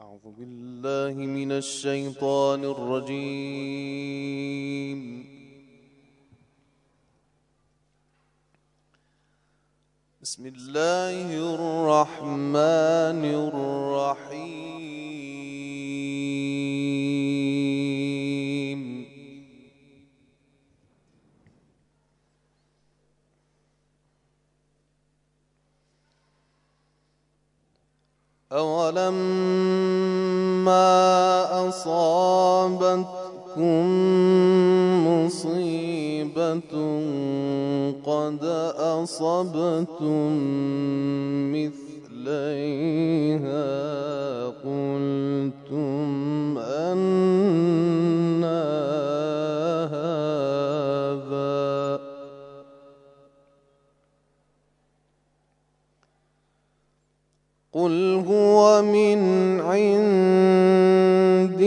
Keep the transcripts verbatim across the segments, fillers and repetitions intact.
أعوذ بالله من الشيطان الرجيم. بسم الله الرحمن الرحيم. أولما أصابتكم مصيبة قد أصبتم مثليها قلتم أنى هذا قل هو من عند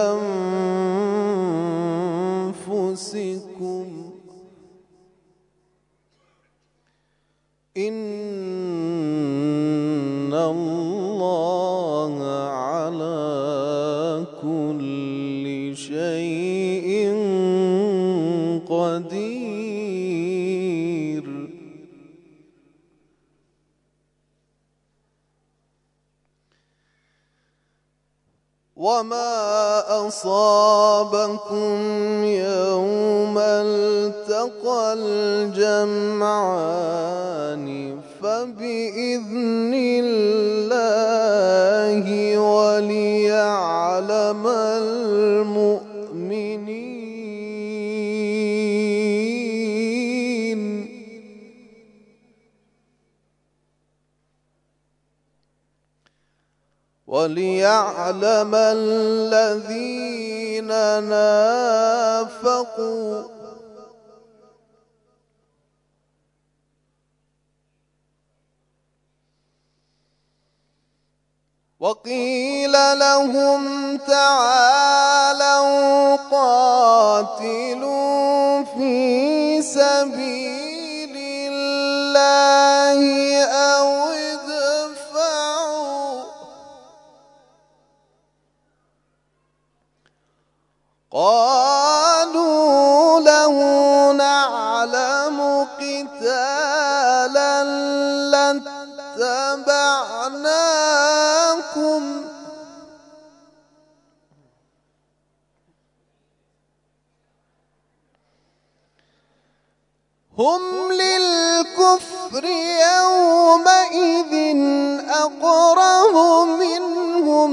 أنفسكم إن الله على كل شيء قدير. وما أصابكم يوم التقى الجمعان فبإذن الله وليعلم المؤمنين. وليعلم الذين نافقوا وقيل لهم تعالوا قاتلوا في سبيل الله أو ادفعوا قالوا لو نعلم قتالا لاتبعناكم هم للكفر يومئذ أقرب منهم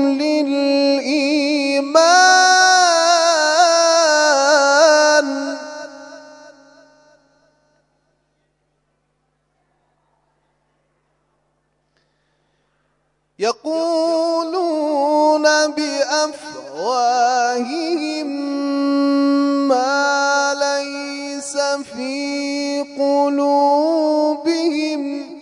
للإيمان يقولون بأفواههم ما ليس في قلوبهم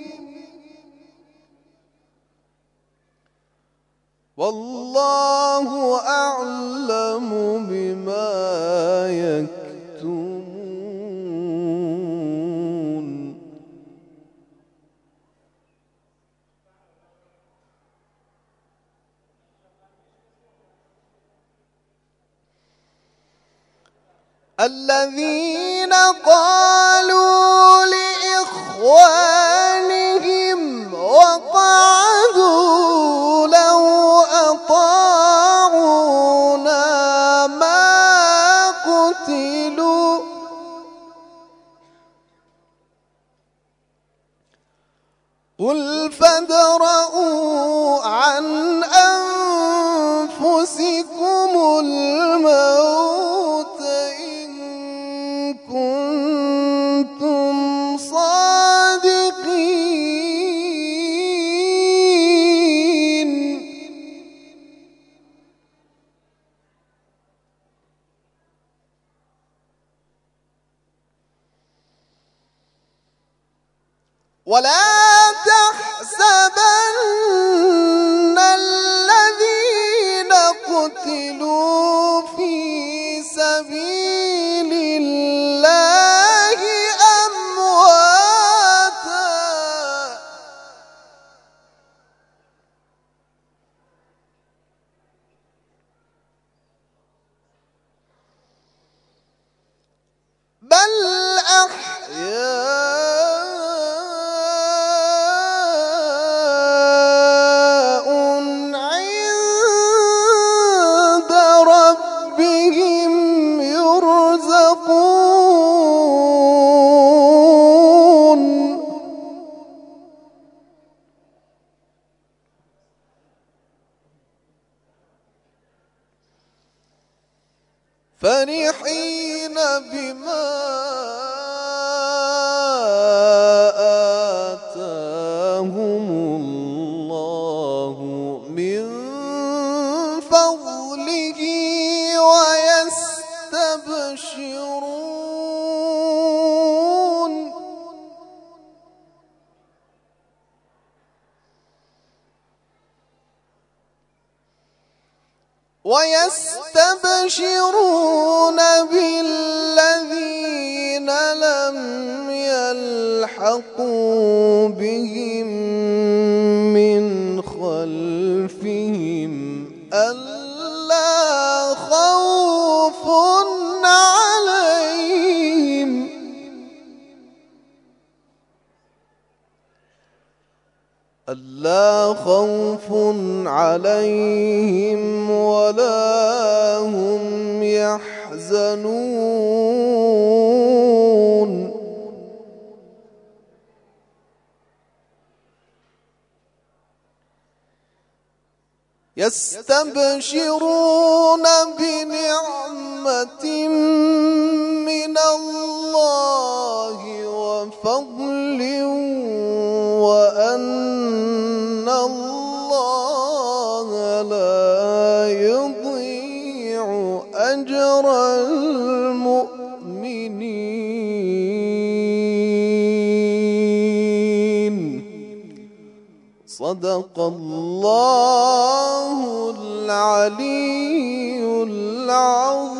والله أعلم بما يكتمون. الذين قالوا لإخوانهم وقعدوا لو أطاعونا ما قتلوا قل فادرءوا عن أنفسكم الموت إن كنتم صادقين. ولا تحسبن الذين قتلوا في سبيل الله أمواتا فرحين بما آتاهم الله من فضله ويستبشرون ويستبشرون بالذين لم يلحقوا بهم من خلفهم ألا خوف عليهم ألا خوف عليهم ولا هم يحزنون يستبشرون بنعمة من الله وفضل وأن الله لا يضيع أجر المؤمنين. صدق الله العلي العظيم.